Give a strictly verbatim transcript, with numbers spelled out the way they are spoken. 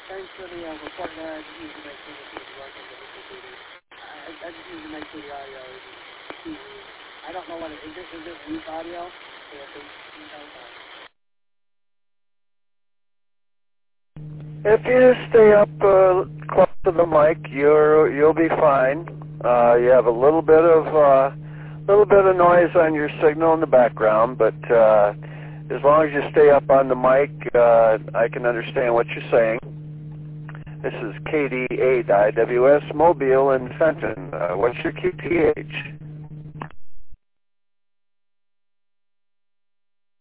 thanks for the uh, report there. I just need to make sure this is working with the computer. I, I just need to make sure the audio is T V. I don't know what it is. Is this, is this weak audio? Or is this, you know, If you just stay up uh, close to the mic, you're you'll be fine. Uh, you have a little bit of uh, little bit of noise on your signal in the background, but uh, as long as you stay up on the mic, uh, I can understand what you're saying. This is K D eight I W S Mobile in Fenton. Uh, what's your Q T H?